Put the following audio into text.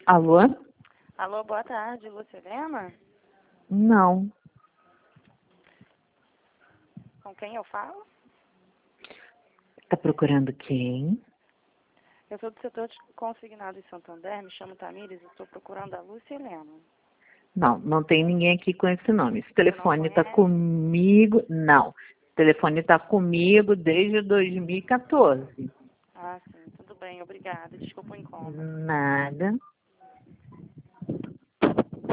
Alô? Alô, boa tarde, Lúcia Helena? Não. Com quem eu falo? Tá procurando quem? Eu sou do setor de consignado em Santander, me chamo Tamires e estou procurando a Lúcia Helena. Não, não tem ninguém aqui com esse nome. Esse Você não telefone tá conhece? comigo. Não. O telefone tá comigo desde 2014. Ah, sim, tudo bem, obrigada. Desculpa o incômodo. Nada.